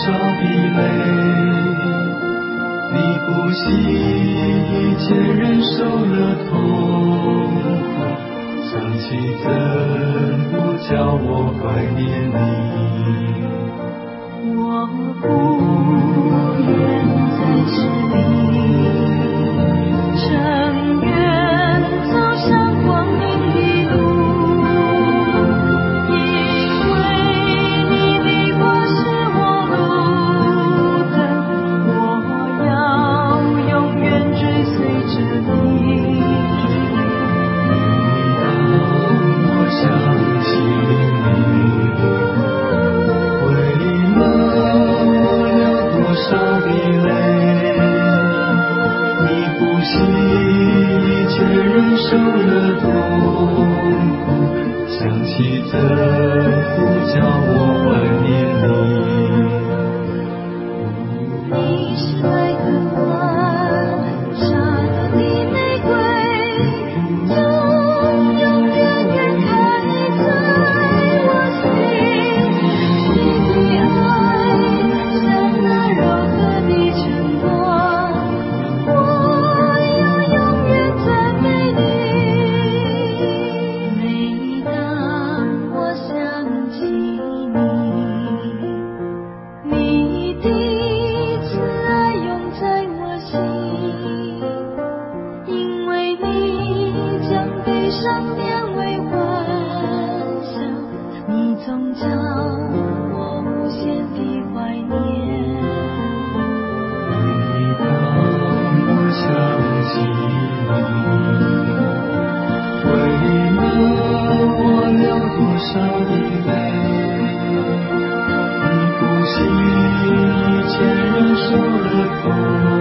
少的泪，你不惜一切忍受了痛苦，想起怎不叫我怀念你。 我不愿再是你，正愿走上光明的路，因为你的光是我路灯，我要永远追随着你。 每当我想起你，为了我流多少的泪，你不惜一切忍受了痛苦，想起怎不叫我怀念你。 你是爱的花，洒落的玫瑰，永永远远开在我心。你的爱像那柔和的晨光，我要永远赞美你。每当我想起你，你的慈爱永在我心，因为你将悲伤变为欢笑，你总叫我无限的怀念。 每当我想起你，为了我流多少的泪，你不惜一切忍受了痛